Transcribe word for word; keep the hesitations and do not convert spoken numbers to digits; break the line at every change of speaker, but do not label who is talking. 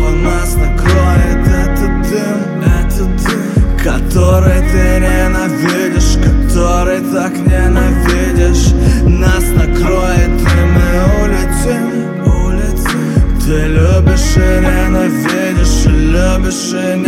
снова нас накроет этот дым, этот дым, который ты ненавидишь, который так ненавидишь. Нас накроет, и мы улетим, улетим. Ты любишь и ненавидишь, и любишь и